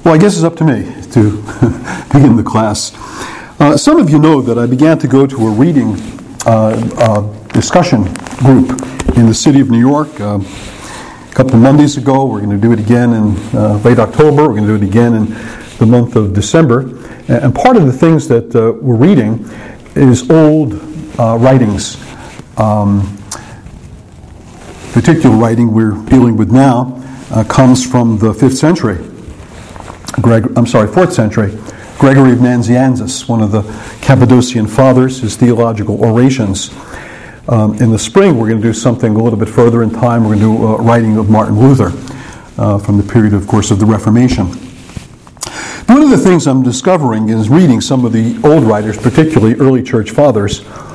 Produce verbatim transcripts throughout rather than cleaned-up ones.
Well, I guess it's up to me to begin the class. Uh, some of you know that I began to go to a reading uh, uh, discussion group in the city of New York uh, a couple of Mondays ago. We're going to do it again in uh, late October. We're going to do it again in the month of December. And part of the things that uh, we're reading is old uh, writings. Um, particular writing we're dealing with now uh, comes from the fifth century. Greg, I'm sorry, fourth century. Gregory of Nazianzus, one of the Cappadocian fathers, his theological orations. Um, in the spring, we're going to do something a little bit further in time. We're going to do a writing of Martin Luther uh, from the period, of course, of the Reformation. One of the things I'm discovering is reading some of the old writers, particularly early church fathers,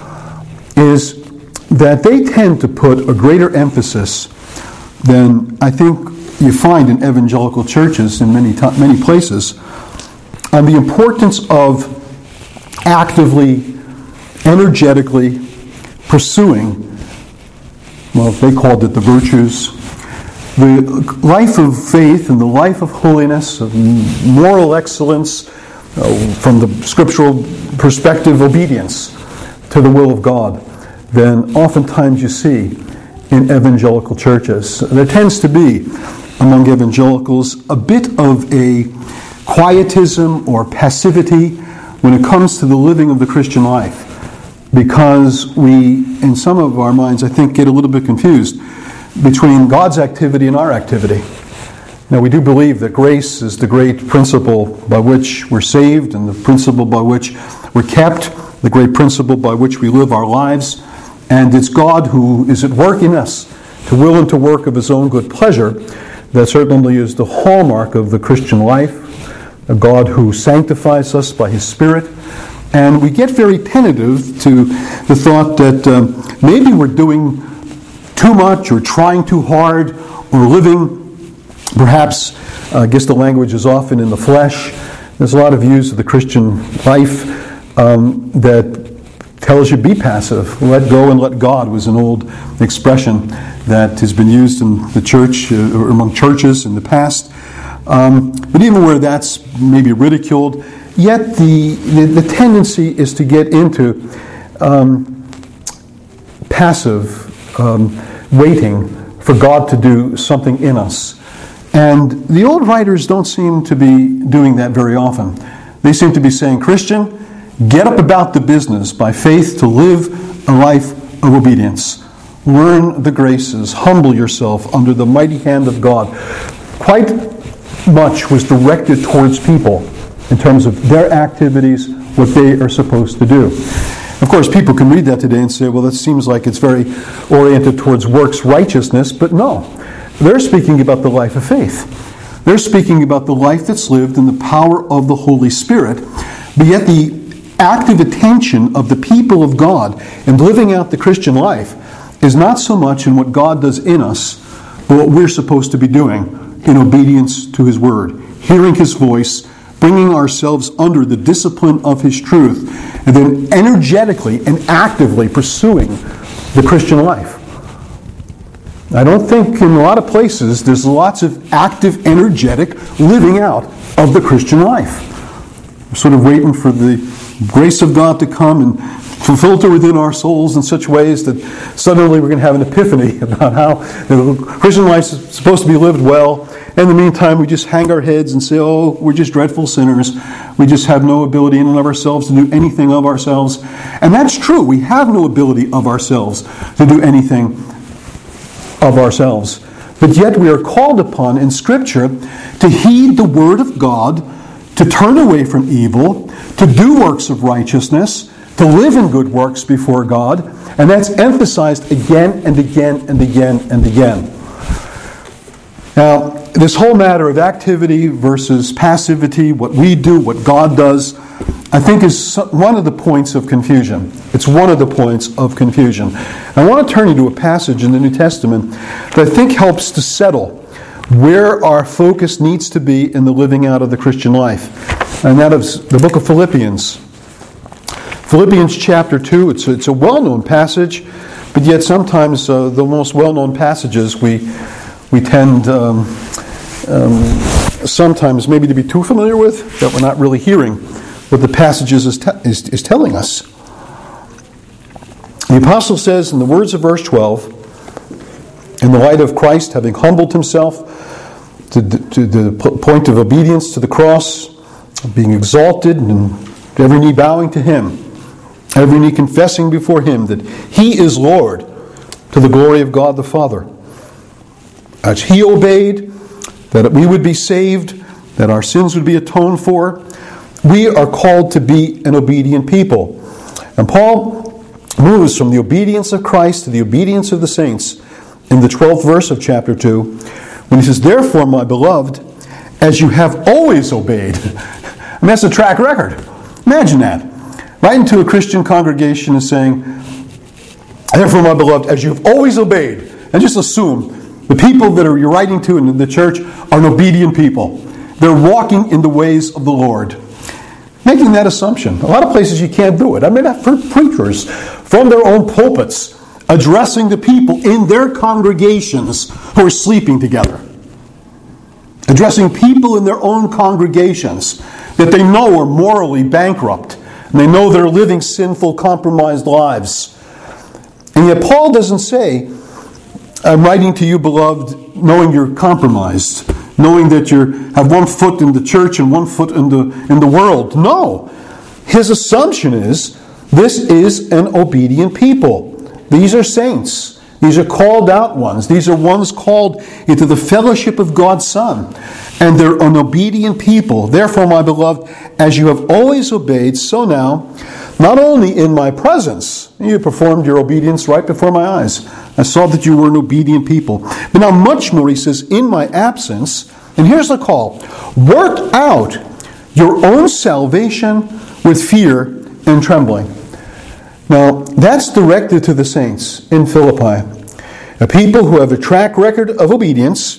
is that they tend to put a greater emphasis than I think you find in evangelical churches in many t- many places on the importance of actively, energetically pursuing, well, they called it the virtues, the life of faith and the life of holiness, of moral excellence, uh, from the scriptural perspective, obedience to the will of God, than oftentimes you see in evangelical churches. There tends to be, among evangelicals, a bit of a quietism or passivity when it comes to the living of the Christian life, because we, in some of our minds, I think, get a little bit confused between God's activity and our activity. Now, we do believe that grace is the great principle by which we're saved and the principle by which we're kept, the great principle by which we live our lives, and it's God who is at work in us to will and to work of His own good pleasure. That certainly is the hallmark of the Christian life, a God who sanctifies us by His Spirit. And we get very tentative to the thought that um, maybe we're doing too much or trying too hard or living, perhaps, uh, I guess the language is often in the flesh. There's a lot of views of the Christian life um, that tells you be passive. Let go and let God was an old expression that has been used in the church uh, or among churches in the past. Um, but even where that's maybe ridiculed, yet the, the, the tendency is to get into um, passive um, waiting for God to do something in us. And the old writers don't seem to be doing that very often. They seem to be saying, Christian, get up about the business by faith to live a life of obedience. Learn the graces. Humble yourself under the mighty hand of God. Quite much was directed towards people in terms of their activities, what they are supposed to do. Of course, people can read that today and say, well, that seems like it's very oriented towards works righteousness, but no. They're speaking about the life of faith. They're speaking about the life that's lived in the power of the Holy Spirit, but yet the active attention of the people of God in living out the Christian life is not so much in what God does in us, but what we're supposed to be doing in obedience to His Word, hearing His voice, bringing ourselves under the discipline of His truth, and then energetically and actively pursuing the Christian life. I don't think in a lot of places there's lots of active, energetic living out of the Christian life. We're sort of waiting for the grace of God to come and to filter within our souls in such ways that suddenly we're going to have an epiphany about how the Christian life is supposed to be lived well. In the meantime, we just hang our heads and say, oh, we're just dreadful sinners. We just have no ability in and of ourselves to do anything of ourselves. And that's true. We have no ability of ourselves to do anything of ourselves. But yet we are called upon in Scripture to heed the Word of God, to turn away from evil, to do works of righteousness, to live in good works before God, and that's emphasized again and again and again and again. Now, this whole matter of activity versus passivity, what we do, what God does, I think is one of the points of confusion. It's one of the points of confusion. I want to turn you to a passage in the New Testament that I think helps to settle where our focus needs to be in the living out of the Christian life. And that is the book of Philippians. Philippians chapter two, it's a, it's a well-known passage, but yet sometimes uh, the most well-known passages we we tend um, um, sometimes maybe to be too familiar with, that we're not really hearing what the passage is, te- is, is telling us. The apostle says in the words of verse twelve, in the light of Christ having humbled himself to, to the point of obedience to the cross, being exalted, and every knee bowing to him, every knee confessing before him that he is Lord, to the glory of God the Father. As he obeyed, that we would be saved, that our sins would be atoned for, we are called to be an obedient people. And Paul moves from the obedience of Christ to the obedience of the saints in the twelfth verse of chapter two, when he says, "Therefore, my beloved, as you have always obeyed." I mean, that's a track record. Imagine that. Right into a Christian congregation and saying, "Therefore, my beloved, as you have always obeyed." And just assume the people that are you're writing to in the church are an obedient people. They're walking in the ways of the Lord. Making that assumption. A lot of places you can't do it. I mean, I've heard preachers from their own pulpits addressing the people in their congregations who are sleeping together. Addressing people in their own congregations that they know are morally bankrupt. And they know they're living sinful, compromised lives. And yet Paul doesn't say, "I'm writing to you, beloved, knowing you're compromised, knowing that you have one foot in the church and one foot in the in the world." No. His assumption is, this is an obedient people. These are saints. These are called out ones. These are ones called into the fellowship of God's Son. And they're an obedient people. Therefore, my beloved, as you have always obeyed, so now, not only in my presence, you performed your obedience right before my eyes. I saw that you were an obedient people. But now much more, he says, in my absence, and here's the call, work out your own salvation with fear and trembling. Now, that's directed to the saints in Philippi, a people who have a track record of obedience.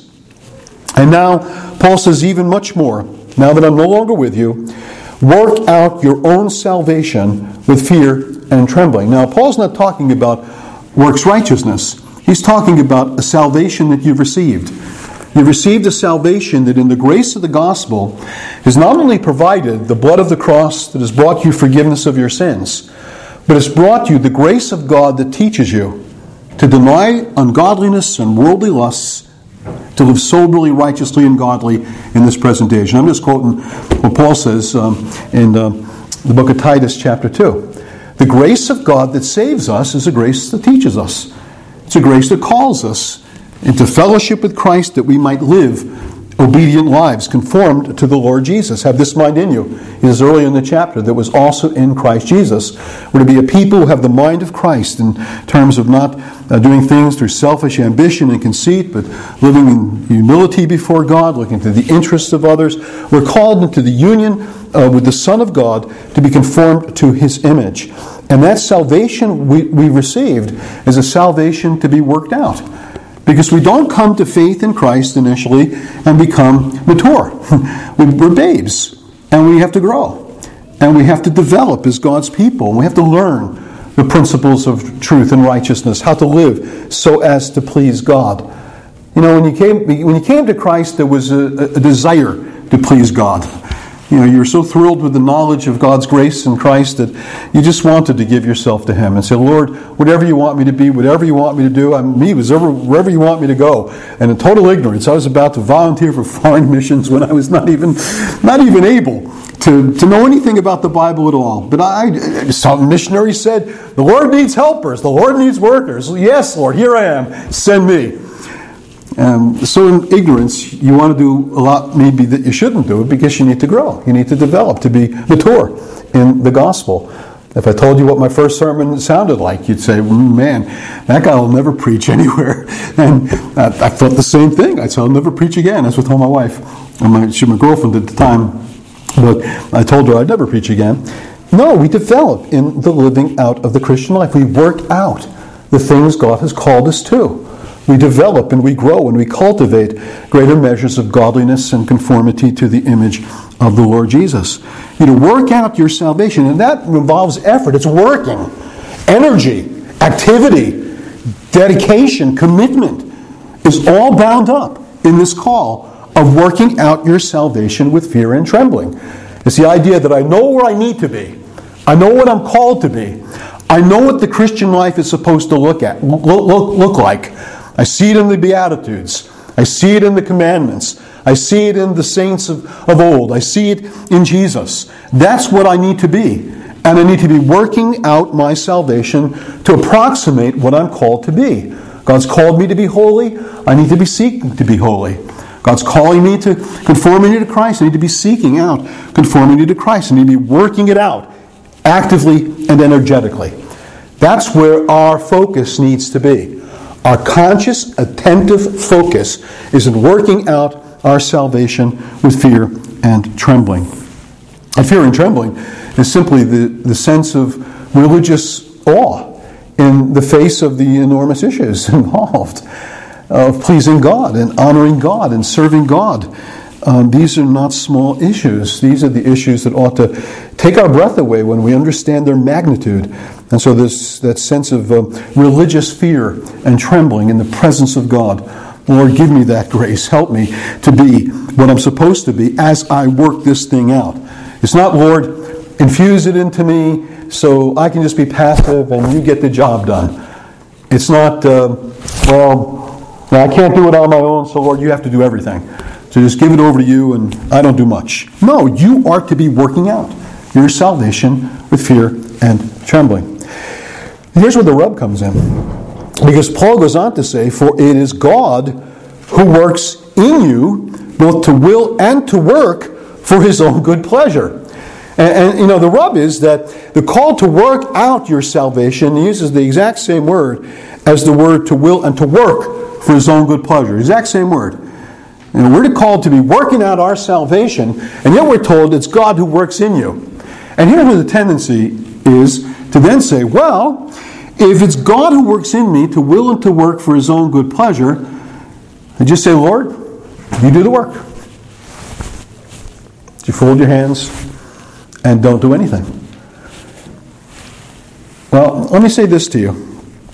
And now, Paul says even much more. Now that I'm no longer with you, work out your own salvation with fear and trembling. Now, Paul's not talking about works righteousness. He's talking about a salvation that you've received. You've received a salvation that in the grace of the gospel has not only provided the blood of the cross that has brought you forgiveness of your sins, but it's brought you the grace of God that teaches you to deny ungodliness and worldly lusts, to live soberly, righteously, and godly in this present age. And I'm just quoting what Paul says um, in uh, the book of Titus, chapter two. The grace of God that saves us is a grace that teaches us. It's a grace that calls us into fellowship with Christ that we might live obedient lives conformed to the Lord Jesus. Have this mind in you. It is early in the chapter that was also in Christ Jesus. We're to be a people who have the mind of Christ in terms of not uh, doing things through selfish ambition and conceit, but living in humility before God, looking to the interests of others. We're called into the union uh, with the Son of God to be conformed to His image. And that salvation we, we received is a salvation to be worked out. Because we don't come to faith in Christ initially and become mature. We're babes, and we have to grow. And we have to develop as God's people. We have to learn the principles of truth and righteousness, how to live so as to please God. You know, when you came, when you came to Christ, there was a, a desire to please God. You know, you were so thrilled with the knowledge of God's grace in Christ that you just wanted to give yourself to Him and say, "Lord, whatever you want me to be, whatever you want me to do, I'm me, wherever, wherever you want me to go." And in total ignorance, I was about to volunteer for foreign missions when I was not even, not even able to, to know anything about the Bible at all. But I, some missionary said, "The Lord needs helpers. The Lord needs workers." "Yes, Lord, here I am. Send me." Um, so in ignorance, you want to do a lot maybe that you shouldn't do it because you need to grow. You need to develop, to be mature in the gospel. If I told you what my first sermon sounded like, you'd say, "Man, that guy will never preach anywhere." And I, I thought the same thing. I'd say, "I'll never preach again." That's what I told my wife. And my, she was my girlfriend at the time. But I told her I'd never preach again. No, we develop in the living out of the Christian life. We work out the things God has called us to. We develop and we grow and we cultivate greater measures of godliness and conformity to the image of the Lord Jesus. You know, work out your salvation, and that involves effort. It's working, energy, activity, dedication, commitment is all bound up in this call of working out your salvation with fear and trembling. It's the idea that I know where I need to be. I know what I'm called to be. I know what the Christian life is supposed to look at, look, look, look like. I see it in the Beatitudes. I see it in the commandments. I see it in the saints of, of old. I see it in Jesus. That's what I need to be. And I need to be working out my salvation to approximate what I'm called to be. God's called me to be holy. I need to be seeking to be holy. God's calling me to conformity to Christ. I need to be seeking out conformity to Christ. I need to be working it out actively and energetically. That's where our focus needs to be. Our conscious, attentive focus is in working out our salvation with fear and trembling. And fear and trembling is simply the, the sense of religious awe in the face of the enormous issues involved of pleasing God and honoring God and serving God. Um, these are not small issues. These are the issues that ought to take our breath away when we understand their magnitude. And so this that sense of uh, religious fear and trembling in the presence of God. Lord, give me that grace. Help me to be what I'm supposed to be as I work this thing out. It's not, Lord, infuse it into me so I can just be passive and you get the job done. It's not, uh, well, I can't do it on my own, so Lord, you have to do everything. So just give it over to you and I don't do much. No, you are to be working out your salvation with fear and trembling. And here's where the rub comes in. Because Paul goes on to say, for it is God who works in you both to will and to work for his own good pleasure. And, and you know, the rub is that the call to work out your salvation uses the exact same word as the word to will and to work for his own good pleasure. Exact same word. And we're called to be working out our salvation, and yet we're told it's God who works in you. And here's where the tendency is to then say, well, if it's God who works in me to will and to work for his own good pleasure, I just say, Lord, you do the work. You fold your hands and don't do anything. Well, let me say this to you.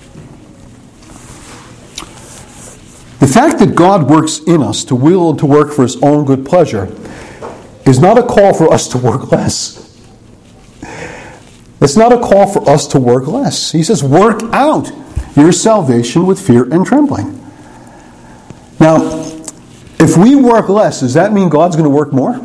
The fact that God works in us to will and to work for his own good pleasure is not a call for us to work less. It's not a call for us to work less. He says, work out your salvation with fear and trembling. Now, if we work less, does that mean God's going to work more?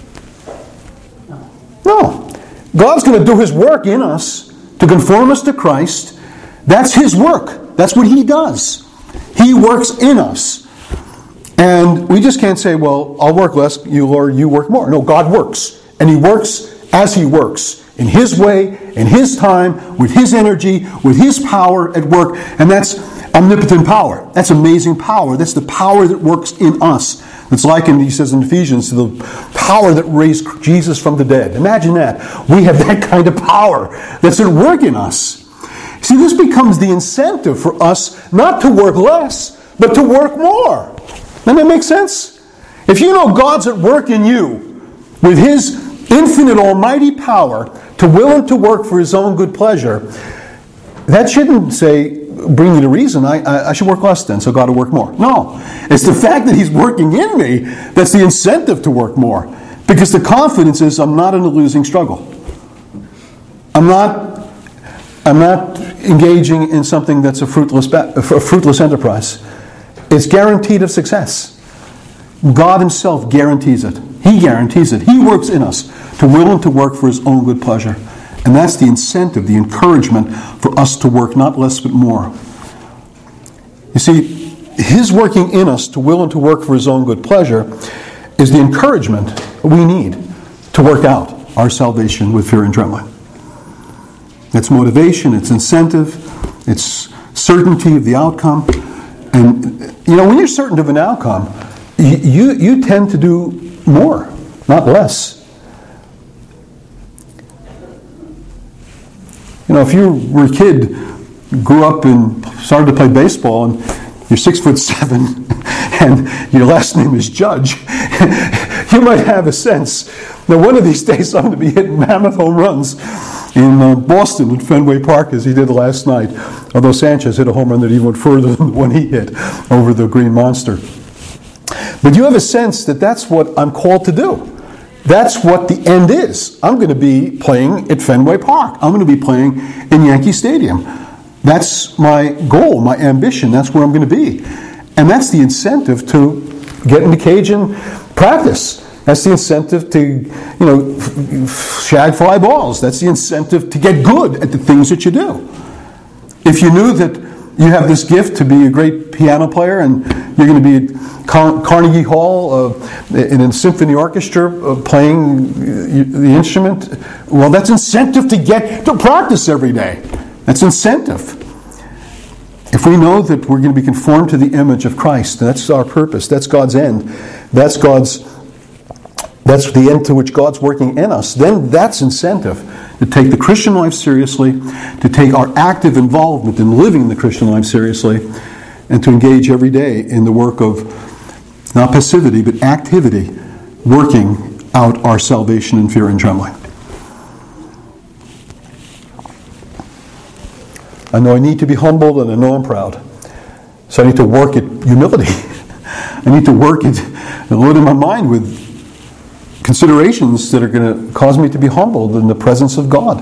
No. God's going to do his work in us to conform us to Christ. That's his work. That's what he does. He works in us. And we just can't say, well, I'll work less, you Lord, you work more. No, God works. And he works as he works. In his way, in his time, with his energy, with his power at work. And that's omnipotent power. That's amazing power. That's the power that works in us. It's likened, he says in Ephesians, to the power that raised Jesus from the dead. Imagine that. We have that kind of power that's at work in us. See, this becomes the incentive for us not to work less, but to work more. Doesn't that make sense? If you know God's at work in you with his infinite almighty power to will and to work for his own good pleasure, that shouldn't say, bring you to reason, I, I, I should work less then, so God will work more. No. It's the fact that he's working in me that's the incentive to work more. Because the confidence is I'm not in a losing struggle. I'm not I'm not engaging in something that's a fruitless a fruitless enterprise. It's guaranteed of success. God himself guarantees it. He guarantees it. He works in us to will and to work for his own good pleasure. And that's the incentive, the encouragement for us to work not less but more. You see, his working in us to will and to work for his own good pleasure is the encouragement we need to work out our salvation with fear and trembling. It's motivation, it's incentive, it's certainty of the outcome. And, you know, when you're certain of an outcome, you, you tend to do more, not less. You know, if you were a kid, grew up and started to play baseball, and you're six foot seven, and your last name is Judge, you might have a sense that one of these days I'm going to be hitting mammoth home runs in uh, Boston at Fenway Park as he did last night. Although Sanchez hit a home run that even went further than the one he hit over the Green Monster. But you have a sense that that's what I'm called to do. That's what the end is. I'm going to be playing at Fenway Park. I'm going to be playing in Yankee Stadium. That's my goal, my ambition. That's where I'm going to be. And that's the incentive to get in the cage and practice. That's the incentive to, you know, shag fly balls. That's the incentive to get good at the things that you do. If you knew that you have this gift to be a great piano player and you're going to be at Car- Carnegie Hall uh, in a symphony orchestra uh, playing the instrument, well, that's incentive to get to practice every day. That's incentive. If we know that we're going to be conformed to the image of Christ, that's our purpose, that's God's end, that's God's, that's the end to which God's working in us, then that's incentive to take the Christian life seriously, to take our active involvement in living the Christian life seriously, and to engage every day in the work of not passivity, but activity, working out our salvation in fear and trembling. I know I need to be humbled, and I know I'm proud. So I need to work at humility. I need to work at loading my mind with considerations that are going to cause me to be humbled in the presence of God.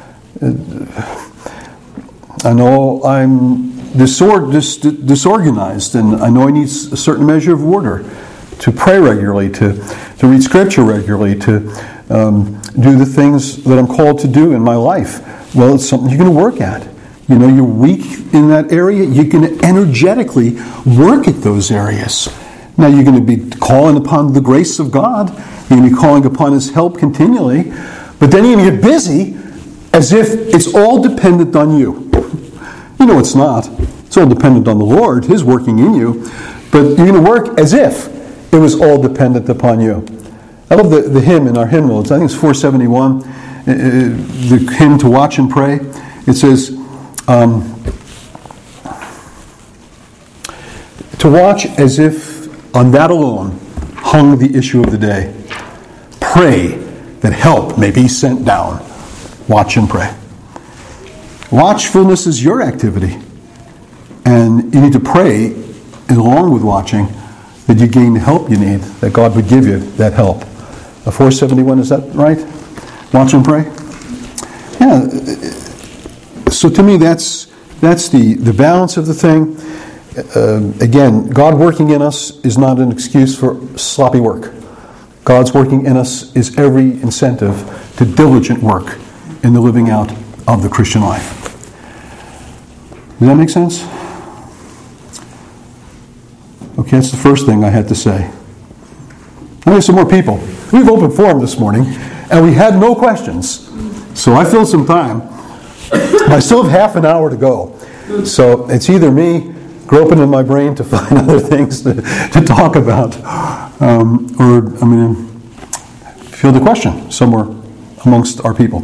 I know I'm disor- dis- disorganized, and I know I need a certain measure of order to pray regularly, to, to read Scripture regularly, to um, do the things that I'm called to do in my life. Well, it's something you're going to work at. You know, you're weak in that area, you're going to energetically work at those areas. Now, you're going to be calling upon the grace of God. You're going to be calling upon His help continually. But then you're going to get busy as if it's all dependent on you. You know it's not. It's all dependent on the Lord, His working in you. But you're going to work as if it was all dependent upon you. I love the, the hymn in our hymnal. It's, I think it's four seventy-one. Uh, the hymn to watch and pray. It says, um, to watch as if on that alone hung the issue of the day. Pray that help may be sent down. Watch and pray. Watchfulness is your activity. And you need to pray, along with watching, that you gain the help you need, that God would give you that help. Uh, four seventy-one, is that right? Watch and pray? Yeah. So to me, that's that's the, the balance of the thing. Uh, again, God working in us is not an excuse for sloppy work. God's working in us is every incentive to diligent work in the living out of the Christian life. Does that make sense? Okay, that's the first thing I had to say. We have some more people. We've opened forum this morning, and we had no questions. So I filled some time. I still have half an hour to go. So it's either me groping in my brain to find other things to, to talk about, um, or I'm going to field a question somewhere amongst our people.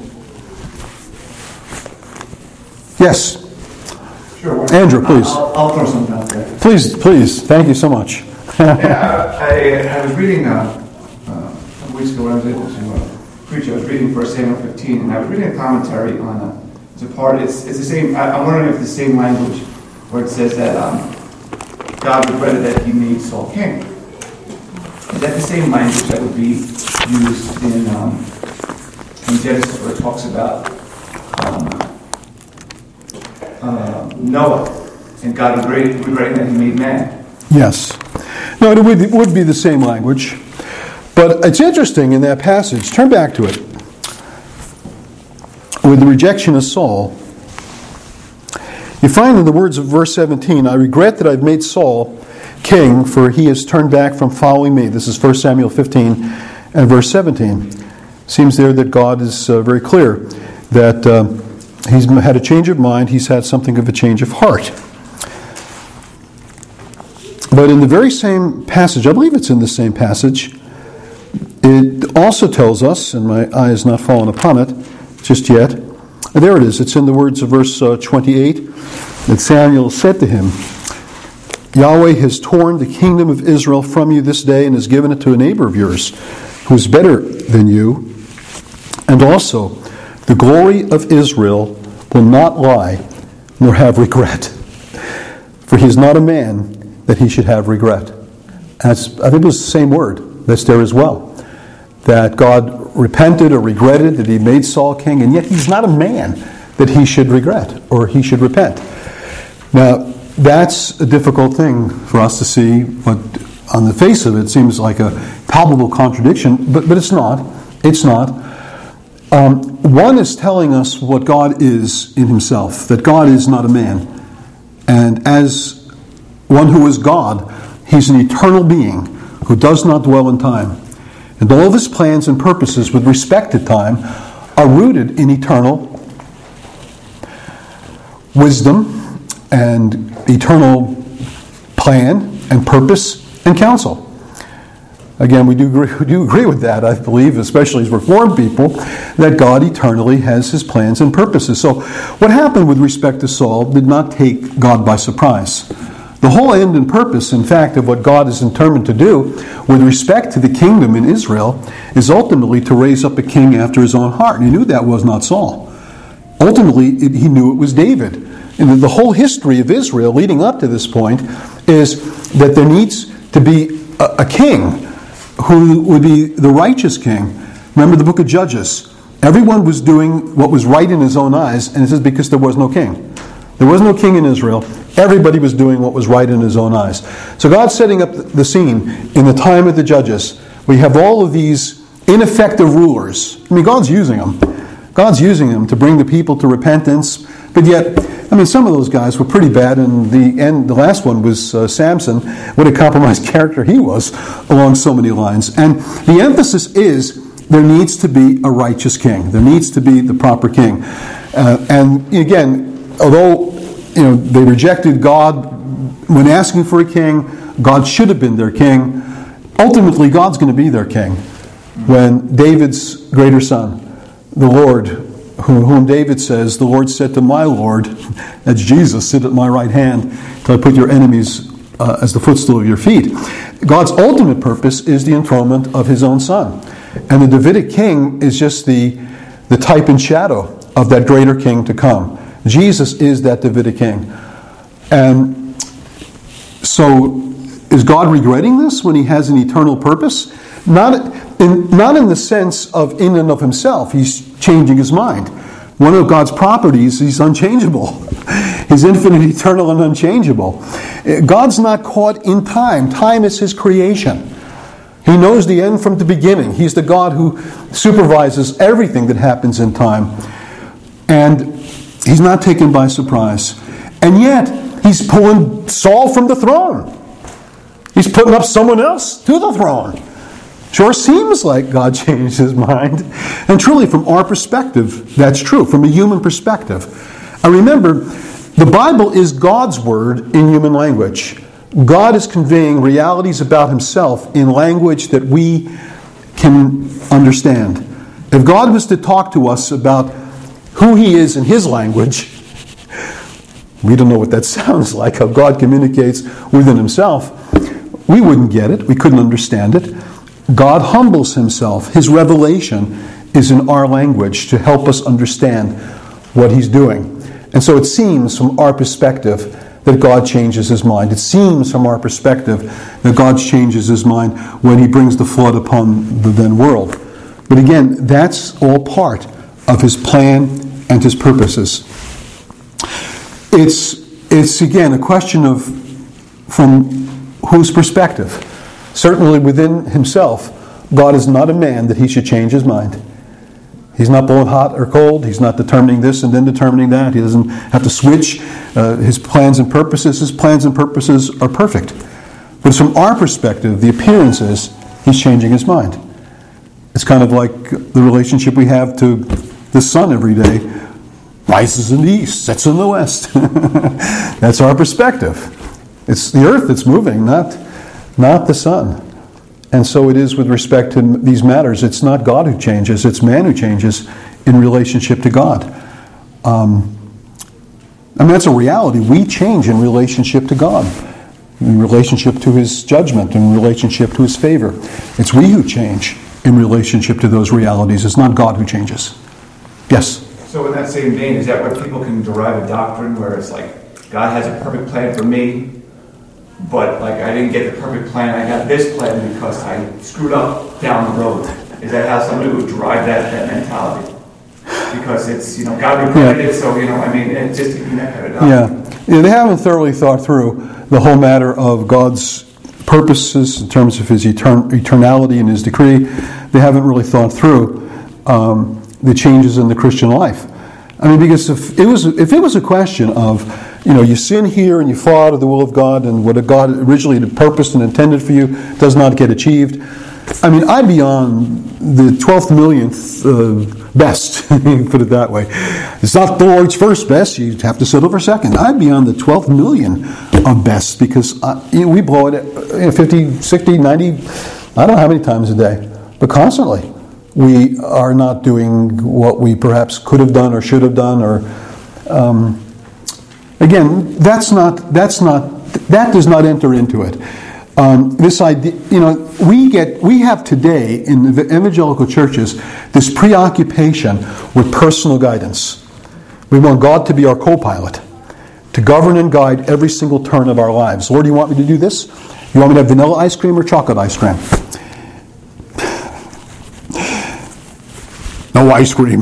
Yes? Sure. Andrew, please. I'll, I'll throw something out there. Please, please. Thank you so much. yeah, I, I was reading, uh, uh, a couple weeks ago when I was able to uh, preach, I was reading First Samuel fifteen, and I was reading a commentary on a, it's a part, it's, it's the same, I, I'm wondering if it's the same language where it says that um, God regretted that He made Saul king. Is that the same language that would be used in, um, in Genesis where it talks about um, uh, Noah and God regretting that He made man? Yes. No, it would, it would be the same language. But it's interesting in that passage, turn back to it, with the rejection of Saul, you find in the words of verse seventeen, I regret that I've made Saul king, for he has turned back from following me. This is First Samuel fifteen and verse seventeen. Seems there that God is uh, very clear that uh, he's had a change of mind, he's had something of a change of heart. But in the very same passage, I believe it's in the same passage, it also tells us, and my eye has not fallen upon it just yet, there it is, it's in the words of verse uh, twenty-eight, that Samuel said to him, Yahweh has torn the kingdom of Israel from you this day and has given it to a neighbor of yours who is better than you. And also, the glory of Israel will not lie nor have regret. For he is not a man that he should have regret. And that's, I think it was the same word that's there as well. That God repented or regretted that he made Saul king, and yet he's not a man that he should regret or he should repent. Now, that's a difficult thing for us to see, but on the face of it, it seems like a palpable contradiction, but, but it's not. It's not. Um, one is telling us what God is in himself, that God is not a man. And as one who is God, he's an eternal being who does not dwell in time. And all of his plans and purposes with respect to time are rooted in eternal wisdom and eternal plan and purpose and counsel. Again, we do agree, we do agree with that, I believe, especially as Reformed people, that God eternally has his plans and purposes. So what happened with respect to Saul did not take God by surprise. The whole end and purpose, in fact, of what God is determined to do with respect to the kingdom in Israel is ultimately to raise up a king after his own heart. And he knew that was not Saul. Ultimately, it, he knew it was David. And the whole history of Israel leading up to this point is that there needs to be a, a king who would be the righteous king. Remember the book of Judges. Everyone was doing what was right in his own eyes, and it says because there was no king. There was no king in Israel. Everybody was doing what was right in his own eyes. So God's setting up the scene in the time of the Judges. We have all of these ineffective rulers. I mean, God's using them. God's using them to bring the people to repentance. But yet, I mean, some of those guys were pretty bad, and the end, the last one was uh, Samson. What a compromised character he was along so many lines. And the emphasis is there needs to be a righteous king. There needs to be the proper king. Uh, and again, although you know they rejected God when asking for a king, God should have been their king. Ultimately, God's going to be their king when David's greater son, the Lord, whom David says, the Lord said to my Lord, that's Jesus, sit at my right hand till I put your enemies uh, as the footstool of your feet. God's ultimate purpose is the enthronement of his own son. And the Davidic king is just the, the type and shadow of that greater king to come. Jesus is that Davidic king. And so is God regretting this when he has an eternal purpose? Not in, not in the sense of in and of himself. He's changing his mind. One of God's properties, he's unchangeable. He's infinite, eternal, and unchangeable. God's not caught in time. Time is his creation. He knows the end from the beginning. He's the God who supervises everything that happens in time. And he's not taken by surprise. And yet, he's pulling Saul from the throne. He's putting up someone else to the throne. Sure seems like God changed his mind. And truly, from our perspective, that's true. From a human perspective. And remember, the Bible is God's word in human language. God is conveying realities about himself in language that we can understand. If God was to talk to us about who he is in his language, we don't know what that sounds like, how God communicates within himself. We wouldn't get it. We couldn't understand it. God humbles himself. His revelation is in our language to help us understand what he's doing. And so it seems from our perspective that God changes his mind. It seems from our perspective that God changes his mind when he brings the flood upon the then world. But again, that's all part of his plan and his purposes. It's, it's again, a question of from whose perspective. Certainly within himself, God is not a man that he should change his mind. He's not blowing hot or cold. He's not determining this and then determining that. He doesn't have to switch uh, his plans and purposes. His plans and purposes are perfect. But from our perspective, the appearance is he's changing his mind. It's kind of like the relationship we have to the sun every day. Rises in the east, sets in the west. That's our perspective. It's the earth that's moving, not, not the sun. And so it is with respect to these matters. It's not God who changes, it's man who changes in relationship to God. Um, I mean, that's a reality. We change in relationship to God, in relationship to his judgment, in relationship to his favor. It's we who change in relationship to those realities. It's not God who changes. Yes? So in that same vein, is that where people can derive a doctrine where it's like, God has a perfect plan for me, but like I didn't get the perfect plan. I got this plan because I screwed up down the road. Is that how somebody would drive that, that mentality? Because it's, you know, God regretted it, so, you know, I mean, it just to connect it up. Yeah. yeah, they haven't thoroughly thought through the whole matter of God's purposes in terms of His etern- eternality and His decree. They haven't really thought through um, the changes in the Christian life. I mean, because if it was if it was a question of, you know, you sin here and you fall out of the will of God, and what God originally had purposed and intended for you does not get achieved, I mean, I'd be on the twelfth millionth uh, best, put it that way. It's not the Lord's first best, you have to settle for second. I'd be on the twelfth million of best, because uh, you know, we blow it at fifty, sixty, ninety, I don't know how many times a day, but constantly. We are not doing what we perhaps could have done or should have done, or um, again, that's not that's not that does not enter into it. Um, this idea, you know, we get we have today in the evangelical churches this preoccupation with personal guidance. We want God to be our co-pilot, to govern and guide every single turn of our lives. Lord, do you want me to do this? You want me to have vanilla ice cream or chocolate ice cream? No ice cream.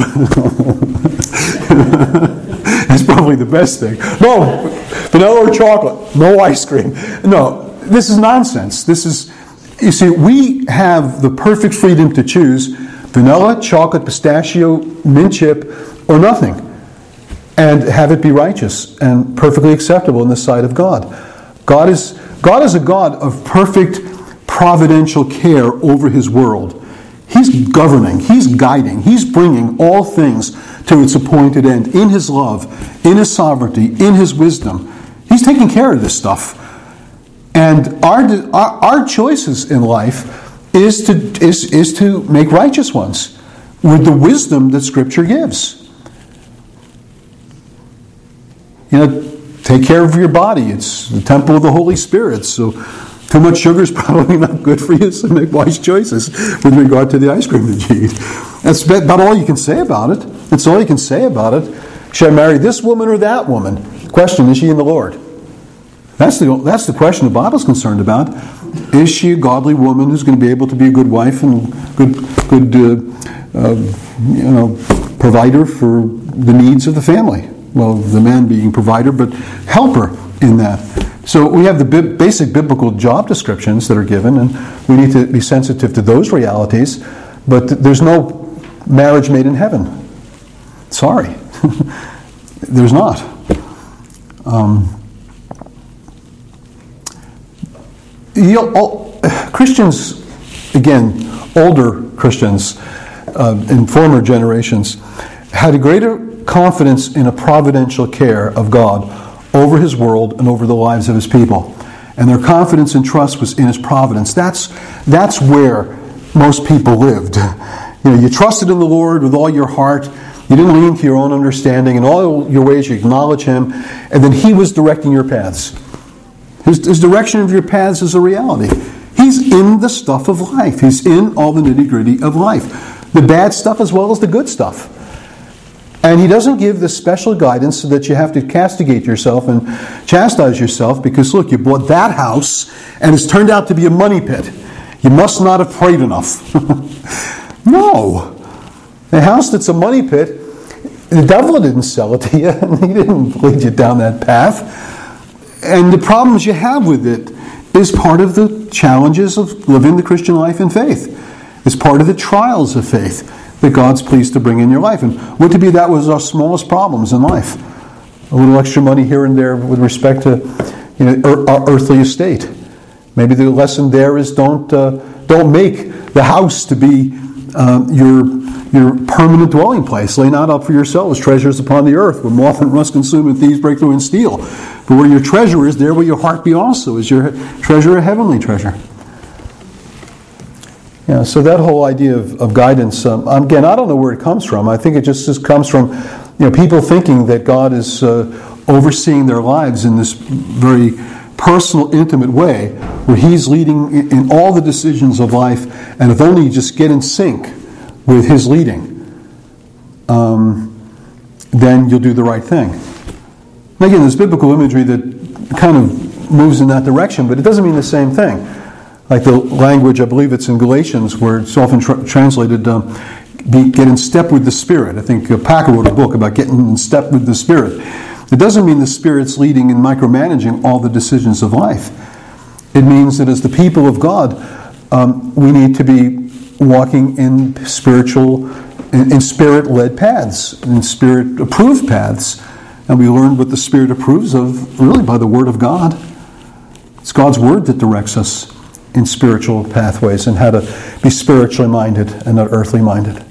That's probably the best thing. No, vanilla or chocolate. No ice cream. No, this is nonsense. This is, you see, we have the perfect freedom to choose vanilla, chocolate, pistachio, mint chip, or nothing, and have it be righteous and perfectly acceptable in the sight of God. God is God is a God of perfect providential care over His world. He's governing, He's guiding, He's bringing all things to its appointed end in His love, in His sovereignty, in His wisdom. He's taking care of this stuff. And our our, our choices in life is to is, is to make righteous ones with the wisdom that Scripture gives. You know, take care of your body. It's the temple of the Holy Spirit, so too much sugar is probably not good for you, so make wise choices with regard to the ice cream that you eat. That's about all you can say about it. That's all you can say about it. Should I marry this woman or that woman? The question, is she in the Lord? That's the that's the question the Bible's concerned about. Is she a godly woman who's going to be able to be a good wife and good good uh, uh, you know provider for the needs of the family? Well, the man being provider, but helper in that. So we have the bi- basic biblical job descriptions that are given, and we need to be sensitive to those realities, but th- there's no marriage made in heaven. Sorry. There's not. Um, you know, all, Christians, again, older Christians uh, in former generations, had a greater confidence in a providential care of God over His world and over the lives of His people. And their confidence and trust was in His providence. That's that's where most people lived. You know, you trusted in the Lord with all your heart. You didn't lean to your own understanding. In all your ways you acknowledge Him. And then He was directing your paths. His, his direction of your paths is a reality. He's in the stuff of life. He's in all the nitty-gritty of life. The bad stuff as well as the good stuff. And He doesn't give this special guidance so that you have to castigate yourself and chastise yourself because, look, you bought that house and it's turned out to be a money pit. You must not have prayed enough. No. The house that's a money pit, the devil didn't sell it to you, and he didn't lead you down that path. And the problems you have with it is part of the challenges of living the Christian life in faith. It's part of the trials of faith that God's pleased to bring in your life. And would to be that was our smallest problems in life. A little extra money here and there with respect to, you know, our earthly estate. Maybe the lesson there is don't uh, don't make the house to be uh, your your permanent dwelling place. Lay not up for yourselves treasures upon the earth, where moth and rust consume and thieves break through and steal. But where your treasure is, there will your heart be also. Is your treasure a heavenly treasure? Yeah, so that whole idea of, of guidance, um, again, I don't know where it comes from. I think it just, just comes from, you know, people thinking that God is uh, overseeing their lives in this very personal, intimate way, where He's leading in, in all the decisions of life, and if only you just get in sync with His leading, um, then you'll do the right thing. And again, there's biblical imagery that kind of moves in that direction, but it doesn't mean the same thing. Like the language, I believe it's in Galatians, where it's often tra- translated, um, be, get in step with the Spirit. I think uh, Packer wrote a book about getting in step with the Spirit. It doesn't mean the Spirit's leading and micromanaging all the decisions of life. It means that as the people of God, um, we need to be walking in spiritual, in, in Spirit-led paths, in Spirit-approved paths. And we learn what the Spirit approves of, really, by the Word of God. It's God's Word that directs us in spiritual pathways and how to be spiritually minded and not earthly minded.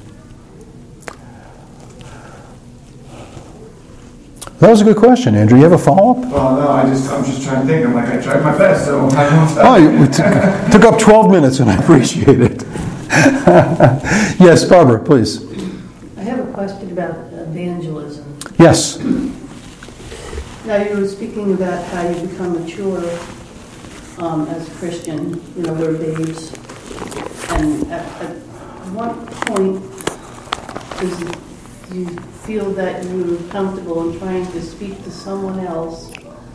That was a good question, Andrew. You have a follow-up? Well, no, I just, I'm just trying to think. I'm like, I tried my best, so I don't Oh, you took, took up twelve minutes, and I appreciate it. Yes, Barbara, please. I have a question about evangelism. Yes. Now, you were speaking about how you become mature um, as a Christian, you know, we're babes. And at, at what point is it, do you feel that you're comfortable in trying to speak to someone else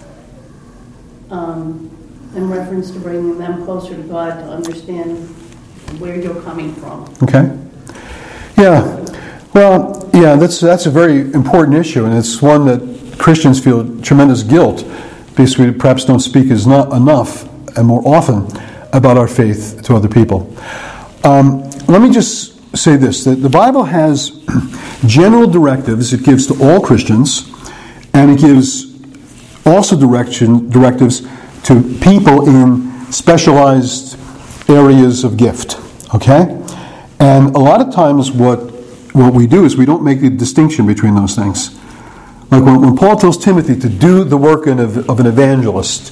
um, in reference to bringing them closer to God to understand where you're coming from? Okay. Yeah. Well, yeah, that's that's a very important issue, and it's one that Christians feel tremendous guilt because we perhaps don't speak as not enough and more often about our faith to other people. Um, let me just say this, that the Bible has general directives it gives to all Christians, and it gives also direction directives to people in specialized areas of gift. Okay? And a lot of times what what we do is we don't make the distinction between those things. Like when, when Paul tells Timothy to do the work of, of an evangelist,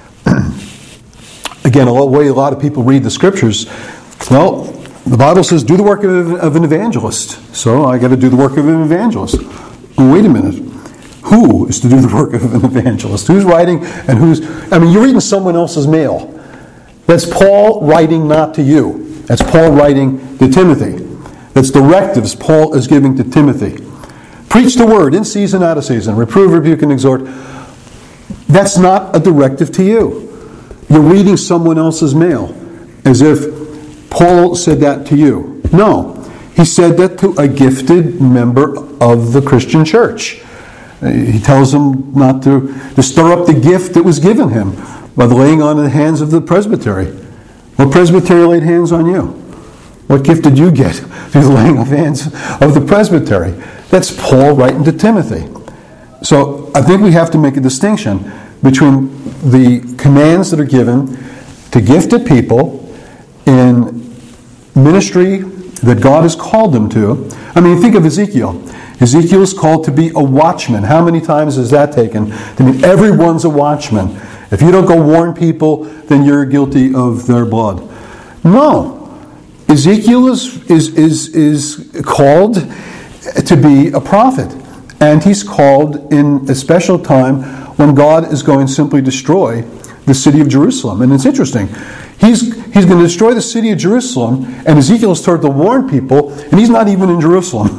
again, a way a lot of people read the scriptures, well, the Bible says do the work of, of an evangelist. So I got to do the work of an evangelist. Well, wait a minute. Who is to do the work of an evangelist? Who's writing and who's... I mean, you're reading someone else's mail. That's Paul writing not to you. That's Paul writing to Timothy. That's directives Paul is giving to Timothy. Preach the word in season, out of season. Reprove, rebuke, and exhort. That's not a directive to you. You're reading someone else's mail as if Paul said that to you. No. He said that to a gifted member of the Christian church. He tells him not to, to stir up the gift that was given him by the laying on of the hands of the presbytery. What presbytery laid hands on you? What gift did you get through the laying of hands of the presbytery? That's Paul writing to Timothy. So I think we have to make a distinction between the commands that are given to gifted people in ministry that God has called them to. I mean, think of Ezekiel. Ezekiel is called to be a watchman. How many times is that taken? I mean, everyone's a watchman. If you don't go warn people, then you're guilty of their blood. No. Ezekiel is, is, is, is called to be a prophet. And he's called in a special time when God is going to simply destroy the city of Jerusalem. And it's interesting. He's, he's going to destroy the city of Jerusalem, and Ezekiel is told to warn people, and he's not even in Jerusalem.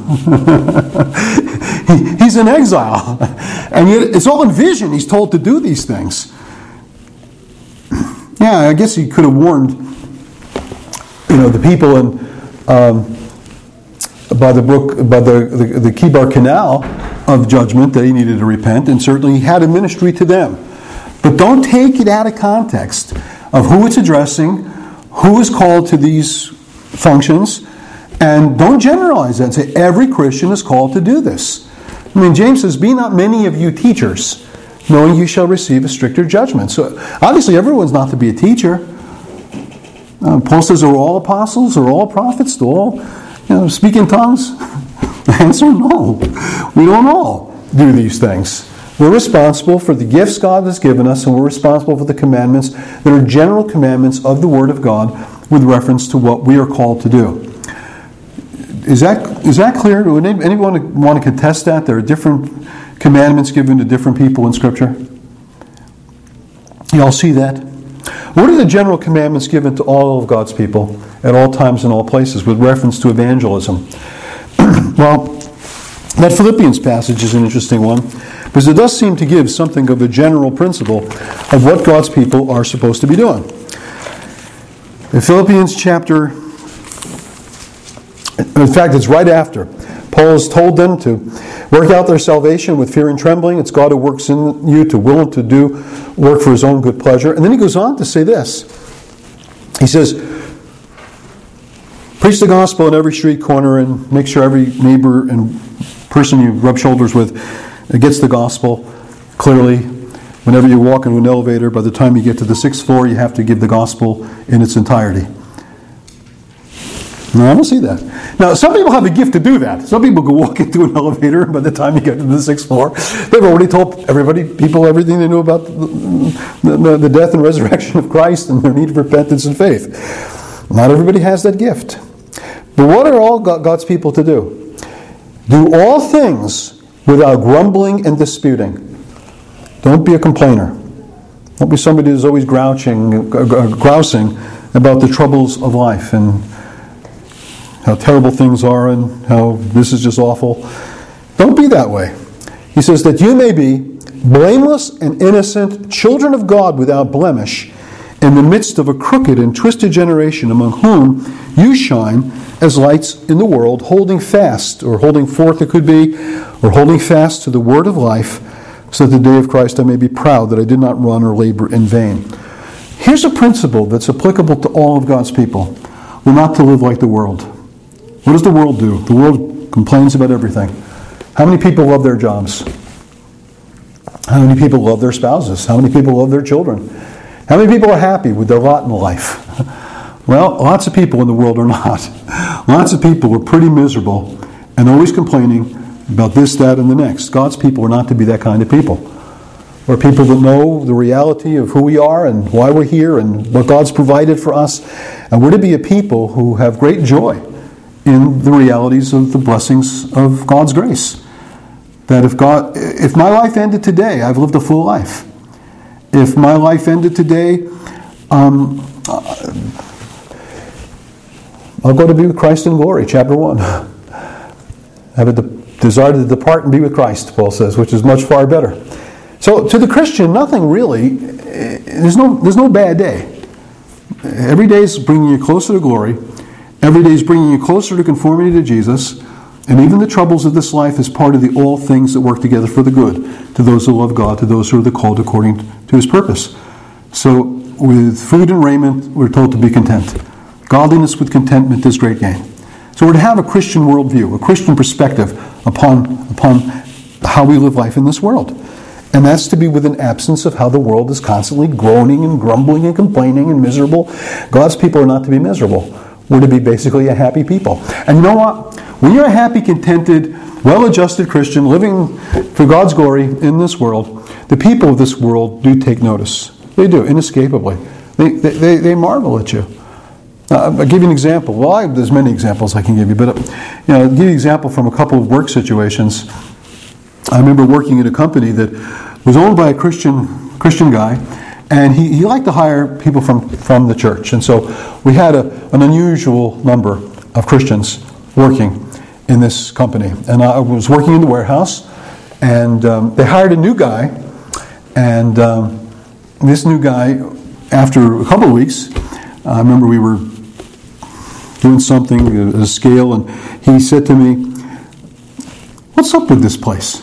he, he's in exile. And yet it's all in vision. He's told to do these things. Yeah, I guess he could have warned, you know, the people in um, by the brook, by the, the the Kibar Canal of judgment that he needed to repent, and certainly he had a ministry to them. But don't take it out of context of who it's addressing, who is called to these functions, and don't generalize that and say every Christian is called to do this. I mean, James says, "Be not many of you teachers, knowing you shall receive a stricter judgment." So obviously everyone's not to be a teacher. Uh, Paul says, are all apostles? Are all prophets? Do all you know, speak in tongues? The answer, no. We don't all do these things. We're responsible for the gifts God has given us, and we're responsible for the commandments that are general commandments of the Word of God with reference to what we are called to do. Is that is that clear? Would anyone want to contest that? There are different commandments given to different people in Scripture. You all see that? What are the general commandments given to all of God's people at all times and all places with reference to evangelism? Well, that Philippians passage is an interesting one. because it does seem to give something of a general principle of what God's people are supposed to be doing. In Philippians chapter, in fact, it's right after. Paul has told them to work out their salvation with fear and trembling. It's God who works in you to will and to do work for his own good pleasure. And then he goes on to say this. He says, preach the gospel in every street corner and make sure every neighbor and person you rub shoulders with gets the gospel clearly. Whenever you walk into an elevator, by the time you get to the sixth floor, you have to give the gospel in its entirety. No, I don't see that. Now, some people have the gift to do that. Some people can walk into an elevator, and by the time you get to the sixth floor, they've already told everybody, people, everything they knew about the, the, the death and resurrection of Christ and their need of repentance and faith. Not everybody has that gift. But what are all God's people to do? Do all things without grumbling and disputing. Don't be a complainer. Don't be somebody who's always grouching, grousing about the troubles of life and how terrible things are and how this is just awful. Don't be that way. He says that you may be blameless and innocent, children of God without blemish, in the midst of a crooked and twisted generation, among whom you shine as lights in the world, holding fast, or holding forth it could be, or holding fast to the word of life, so that the day of Christ I may be proud that I did not run or labor in vain. Here's a principle that's applicable to all of God's people. We're not to live like the world. What does the world do? The world complains about everything. How many people love their jobs? How many people love their spouses? How many people love their children? How many people are happy with their lot in life? Well, lots of people in the world are not. Lots of people are pretty miserable and always complaining about this, that, and the next. God's people are not to be that kind of people. We're people that know the reality of who we are and why we're here and what God's provided for us. And we're to be a people who have great joy in the realities of the blessings of God's grace. That if God, if my life ended today, I've lived a full life. If my life ended today, um, I'll go to be with Christ in glory, chapter one. I have a de- desire to depart and be with Christ, Paul says, which is much far better. So to the Christian, nothing really, there's no, there's no bad day. Every day is bringing you closer to glory. Every day is bringing you closer to conformity to Jesus. And even the troubles of this life is part of the all things that work together for the good, to those who love God, to those who are the called according to his purpose. So with food and raiment, we're told to be content. Godliness with contentment is great gain. So we're to have a Christian worldview, a Christian perspective upon, upon how we live life in this world. And that's to be with an absence of how the world is constantly groaning and grumbling and complaining and miserable. God's people are not to be miserable. We're to be basically a happy people. And you know what? When you're a happy, contented, well-adjusted Christian living for God's glory in this world, the people of this world do take notice. They do, inescapably. They, they, they marvel at you. Uh, I'll give you an example. Well, I, there's many examples I can give you, but uh, you know, I'll give you an example from a couple of work situations. I remember working at a company that was owned by a Christian Christian guy, and he, he liked to hire people from, from the church. And so we had a, an unusual number of Christians working in this company. And I was working in the warehouse, and um, they hired a new guy, and um, this new guy, after a couple of weeks, I remember we were doing something, a scale, and he said to me, "What's up with this place?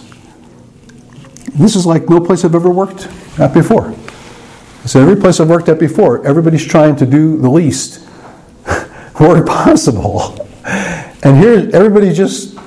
This is like no place I've ever worked at before." I said, "Every place I've worked at before, everybody's trying to do the least work possible. And here, everybody's just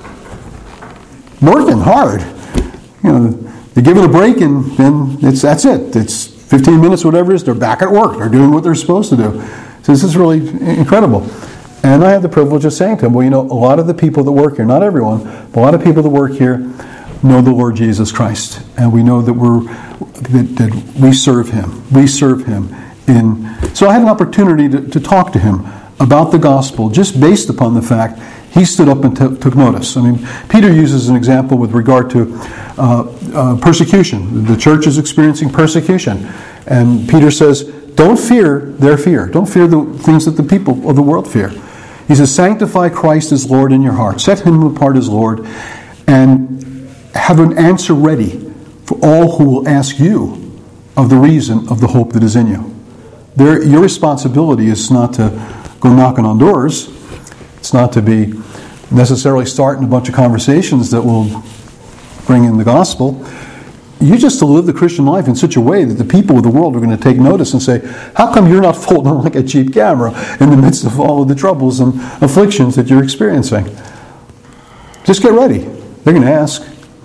working hard. You know, they give it a break, and then it's that's it. It's fifteen minutes, whatever it is, they're back at work. They're doing what they're supposed to do." So this is really incredible. And I had the privilege of saying to him, well, you know, a lot of the people that work here, not everyone, but a lot of people that work here know the Lord Jesus Christ. And we know that we're that, that we serve him. We serve him. in. So I had an opportunity to, to talk to him about the gospel, just based upon the fact he stood up and t- took notice. I mean, Peter uses an example with regard to uh, uh, persecution. The church is experiencing persecution. And Peter says, don't fear their fear. Don't fear the things that the people of the world fear. He says, sanctify Christ as Lord in your heart. Set him apart as Lord, and have an answer ready for all who will ask you of the reason of the hope that is in you. There, your responsibility is not to go knocking on doors. It's not to be necessarily starting a bunch of conversations that will bring in the gospel. You just to live the Christian life in such a way that the people of the world are going to take notice and say, how come you're not folding like a cheap camera in the midst of all of the troubles and afflictions that you're experiencing? Just get ready. They're going to ask.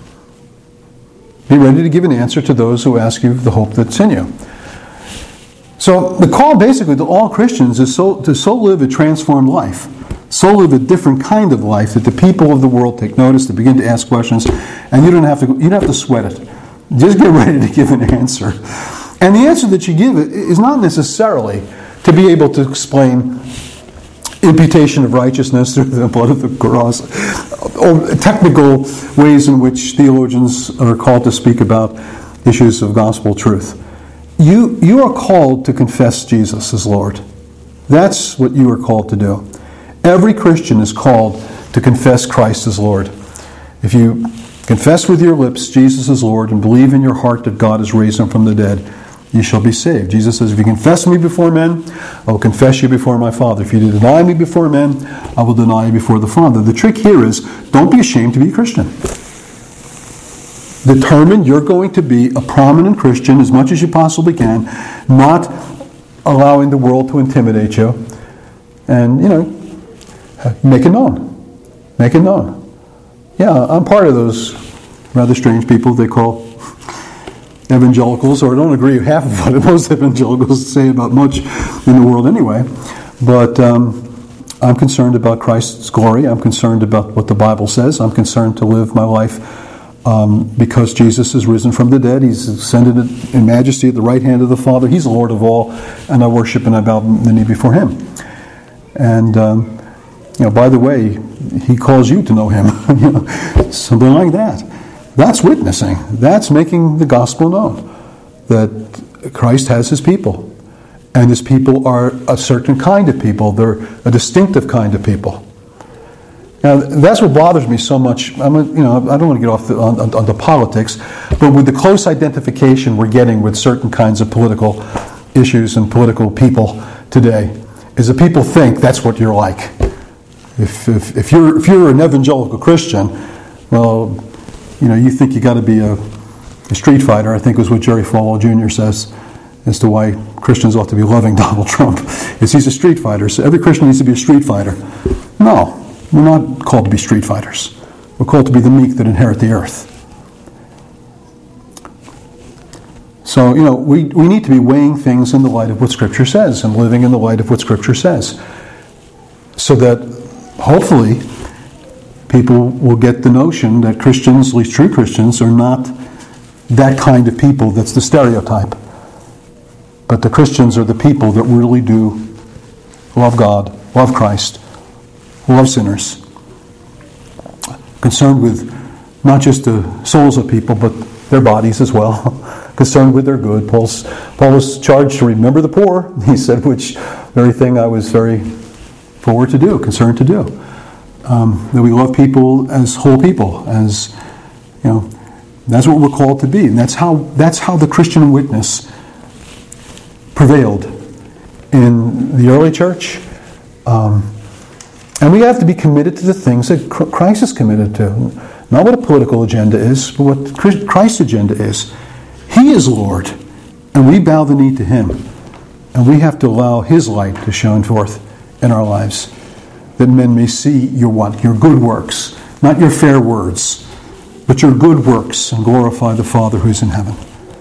Be ready to give an answer to those who ask you the hope that's in you. So the call basically to all Christians is so, to so live a transformed life, so live a different kind of life that the people of the world take notice, they begin to ask questions, and you don't have to you don't have to sweat it. Just get ready to give an answer. And the answer that you give is not necessarily to be able to explain imputation of righteousness through the blood of the cross, or technical ways in which theologians are called to speak about issues of gospel truth. You, you are called to confess Jesus as Lord. That's what you are called to do. Every Christian is called to confess Christ as Lord. If you confess with your lips Jesus is Lord and believe in your heart that God has raised him from the dead, you shall be saved. Jesus says, if you confess me before men, I will confess you before my Father. If you deny me before men, I will deny you before the Father. The trick here is, don't be ashamed to be a Christian. Determine you're going to be a prominent Christian as much as you possibly can, not allowing the world to intimidate you. And, you know, make it known. Make it known. Yeah, I'm part of those rather strange people they call evangelicals, or I don't agree with half of what most evangelicals say about much in the world anyway. But um, I'm concerned about Christ's glory. I'm concerned about what the Bible says. I'm concerned to live my life um, because Jesus is risen from the dead. He's ascended in majesty at the right hand of the Father. He's the Lord of all, and I worship and I bow the knee before him. And um, you know, by the way, he calls you to know him. You know, something like that. That's witnessing. That's making the gospel known. That Christ has his people. And his people are a certain kind of people. They're a distinctive kind of people. Now, that's what bothers me so much. I'm a, you know, I don't want to get off the, on, on, on the politics, but with the close identification we're getting with certain kinds of political issues and political people today, is that people think that's what you're like. If, if, if you're if you're an evangelical Christian, well, you know, you think you got to be a, a street fighter. I think was what Jerry Falwell Junior says as to why Christians ought to be loving Donald Trump. Is he's a street fighter. So every Christian needs to be a street fighter. No, we're not called to be street fighters. We're called to be the meek that inherit the earth. So, you know, we, we need to be weighing things in the light of what Scripture says and living in the light of what Scripture says, so that hopefully people will get the notion that Christians, at least true Christians, are not that kind of people that's the stereotype. But the Christians are the people that really do love God, love Christ, love sinners, concerned with not just the souls of people, but their bodies as well, concerned with their good. Paul's, Paul was charged to remember the poor, he said, which very thing I was very forward to do, concerned to do. Um, that we love people as whole people, as, you know, that's what we're called to be. And that's how that's how the Christian witness prevailed in the early church. Um, and we have to be committed to the things that Christ is committed to. Not what a political agenda is, but what Christ's agenda is. He is Lord, and we bow the knee to him. And we have to allow his light to shine forth in our lives, that men may see your what? Your good works, not your fair words, but your good works, and glorify the Father who is in heaven.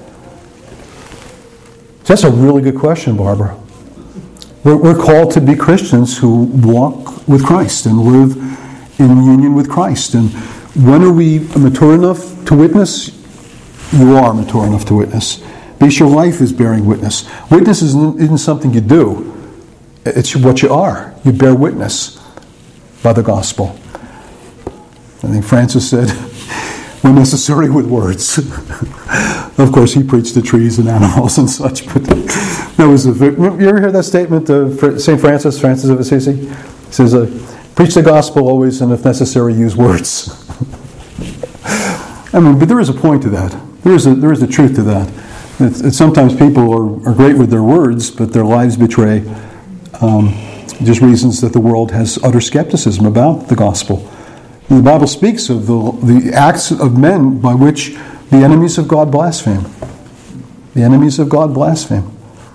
That's a really good question, Barbara. We're, we're called to be Christians who walk with Christ and live in union with Christ. And when are we mature enough to witness? You are mature enough to witness, because your life is bearing witness. Witness isn't, isn't something you do. It's what you are. You bear witness by the gospel. I think Francis said, when necessary with words. Of course, he preached to trees and animals and such, but that was a... You ever hear that statement of Saint Francis, Francis of Assisi? He says, uh, preach the gospel always, and if necessary, use words. I mean, but there is a point to that. There is a, there is a truth to that. It's, it's sometimes people are, are great with their words, but their lives betray um, just reasons that the world has utter skepticism about the gospel. And the Bible speaks of the, the acts of men by which the enemies of God blaspheme. The enemies of God blaspheme.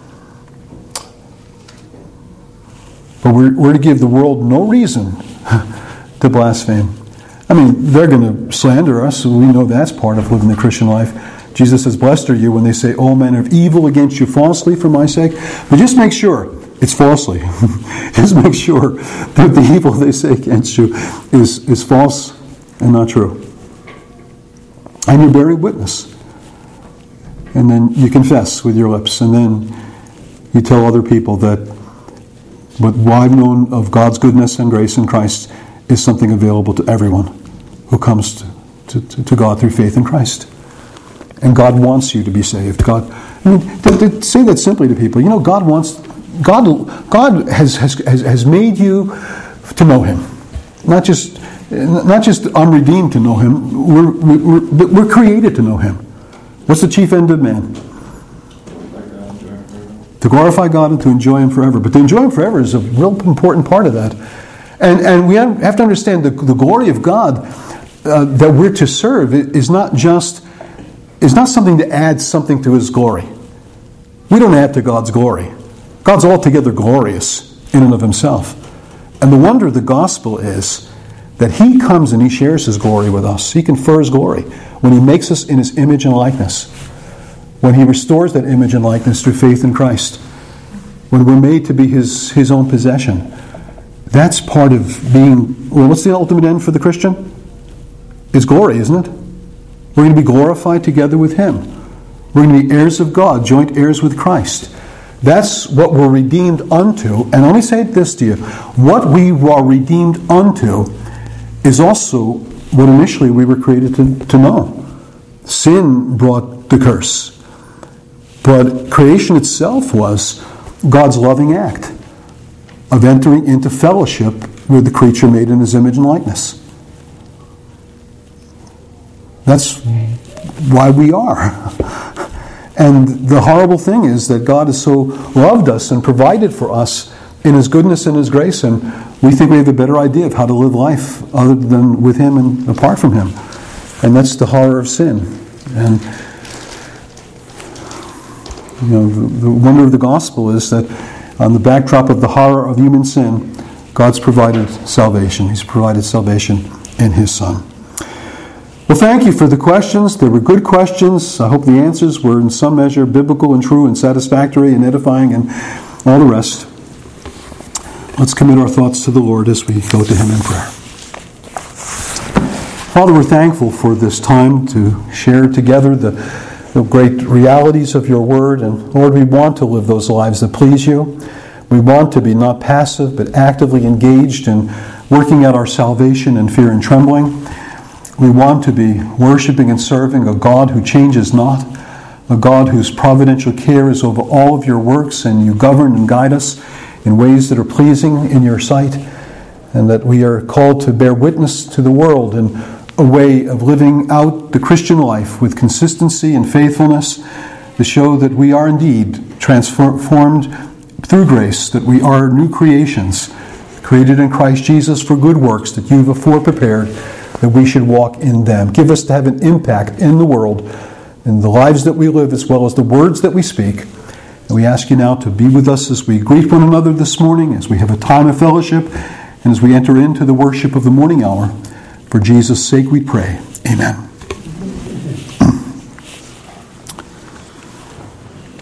But we're, we're to give the world no reason to blaspheme. I mean, they're going to slander us, so we know that's part of living the Christian life. Jesus says, blessed are you when they say all manner of evil against you falsely for my sake. But just make sure it's falsely. Just make sure that the evil they say against you is, is false and not true. And you're bearing witness. And then you confess with your lips. And then you tell other people that what I've known of God's goodness and grace in Christ is something available to everyone who comes to, to, to God through faith in Christ. And God wants you to be saved. God, I mean, to, to say that simply to people, you know, God wants, God, God has, has, has made you to know Him. Not just, not just unredeemed to know Him. We're, we're, we're created to know Him. What's the chief end of man? To glorify God and to enjoy Him forever. But to enjoy Him forever is a real important part of that. And and we have to understand the, the glory of God uh, that we're to serve is not just, is not something to add something to His glory. We don't add to God's glory. God's altogether glorious in and of Himself. And the wonder of the gospel is that He comes and He shares His glory with us. He confers glory when He makes us in His image and likeness. When He restores that image and likeness through faith in Christ. When we're made to be His, His own possession. That's part of being, well, what's the ultimate end for the Christian? It's glory, isn't it? We're going to be glorified together with Him. We're going to be heirs of God, joint heirs with Christ. That's what we're redeemed unto. And let me say this to you. What we are redeemed unto is also what initially we were created to, to know. Sin brought the curse. But creation itself was God's loving act of entering into fellowship with the creature made in His image and likeness. That's why we are. And the horrible thing is that God has so loved us and provided for us in His goodness and His grace, and we think we have a better idea of how to live life other than with Him and apart from Him. And that's the horror of sin. And you know, the, the wonder of the gospel is that on the backdrop of the horror of human sin, God's provided salvation. He's provided salvation in His Son. Well, thank you for the questions. They were good questions. I hope the answers were in some measure biblical and true and satisfactory and edifying and all the rest. Let's commit our thoughts to the Lord as we go to Him in prayer. Father, we're thankful for this time to share together the, the great realities of Your Word. And Lord, we want to live those lives that please You. We want to be not passive, but actively engaged in working out our salvation in fear and trembling. We want to be worshiping and serving a God who changes not, a God whose providential care is over all of Your works, and You govern and guide us in ways that are pleasing in Your sight, and that we are called to bear witness to the world in a way of living out the Christian life with consistency and faithfulness to show that we are indeed transformed through grace, that we are new creations, created in Christ Jesus for good works that You've afore prepared, that we should walk in them. Give us to have an impact in the world, in the lives that we live, as well as the words that we speak. And we ask You now to be with us as we greet one another this morning, as we have a time of fellowship, and as we enter into the worship of the morning hour. For Jesus' sake we pray. Amen.